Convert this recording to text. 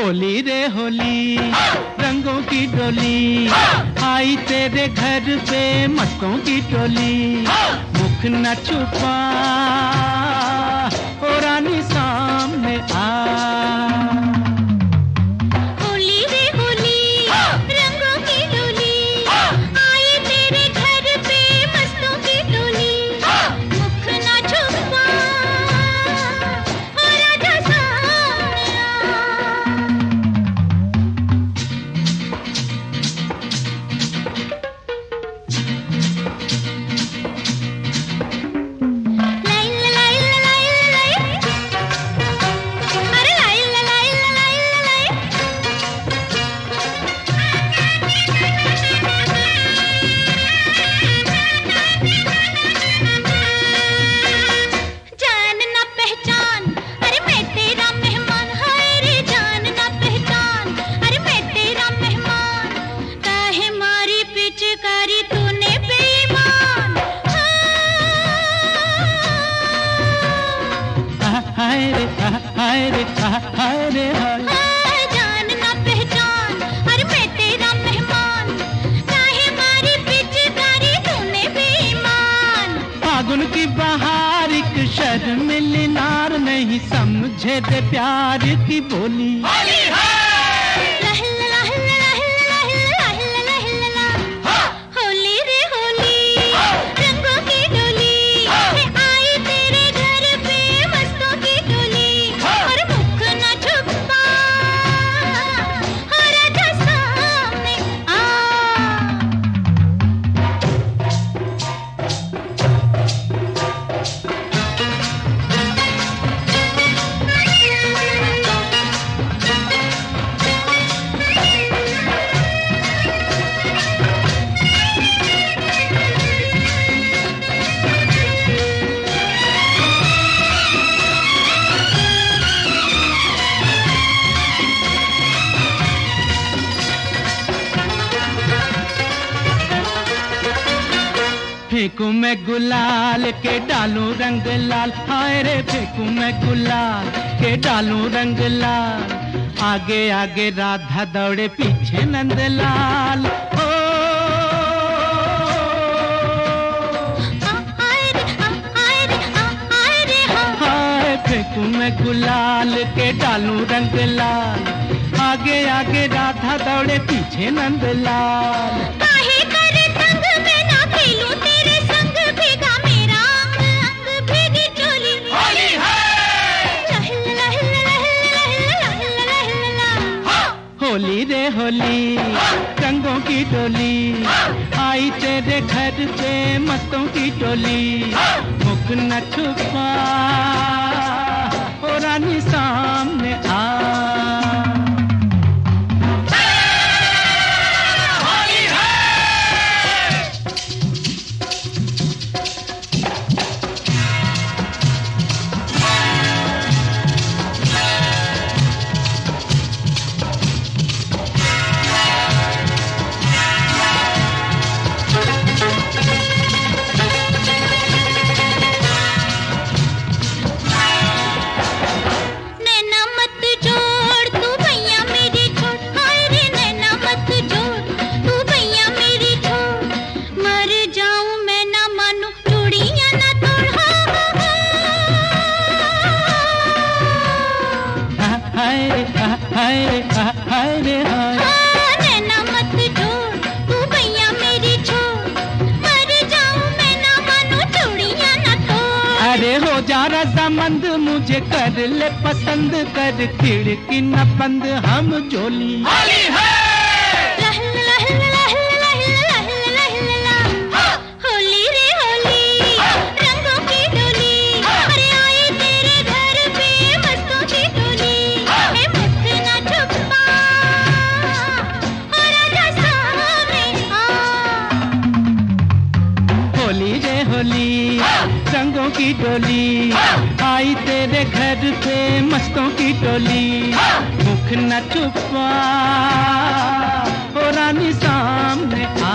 होली रे होली, रंगों की डोली आई तेरे घर पे मस्तों की टोली। मुख न छुपा ओ रानी सामने आ। होली रे होली, रंगों की डोली आई तेरे घर पे मस्तों की टोली। मुख न छुपा ओ राजा सामने आ। हाय रे हाय रे हाय। जान ना पहचान अरे मैं तेरा मेहमान, काहे मारी पिचकारी तूने बेईमान। फागुन की बहार एक शर्मिली नार नहीं समझे दे प्यार की बोली। होली रे होली, रंगों की डोली आई तेरे घर पे मस्तों की टोली। और मुख न छुपा हो राजा सामने आ। फेंकूं मैं गुलाल के डालूं रंग लाल। हाय रे फेंकूं मैं गुलाल के डालूं रंग लाल। आगे आगे राधा दौड़े पीछे नंदलाल। ओ हाय फेंकूं मैं गुलाल के डालूं रंग लाल। आगे आगे राधा दौड़े पीछे नंदलाल। काहे करे संग में ना खेलूं तेरे संग, भीगा मेरा अंग अंग भीगी चोली। होली होली रे होली, रंगों की डोली आई तेरे घर पे मस्तों की टोली। मुख न छुपा ओ रानी सामने आ। हाय रे हाय। नैना मत जोड़ तू भैया मेरी छोड़, मर जाऊं मैं ना मानो चूड़ियां ना तोड़। अरे हो जा रजामंद मुझे कर ले पसंद, कर खिड़की न बंद हम जोली। होली रे होली, रंगों की डोली अरे आई तेरे घर पे मस्तों की टोली। मुख न छुपा हो राजा सामने आ। होली रे होली, रंगों की डोली आई तेरे घर पे मस्तों की टोली। मुख न छुपा ओ रानी सामने आ।